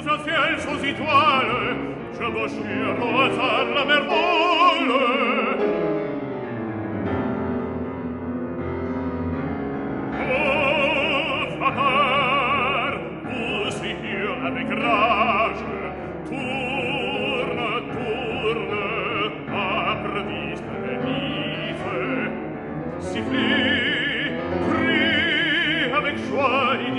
le ciel sans étoiles, je veux chier au hasard la mer molle. Oh, frater, pousse-y avec rage, tourne, tourne, apre disque et vive, siffle, crie avec joie et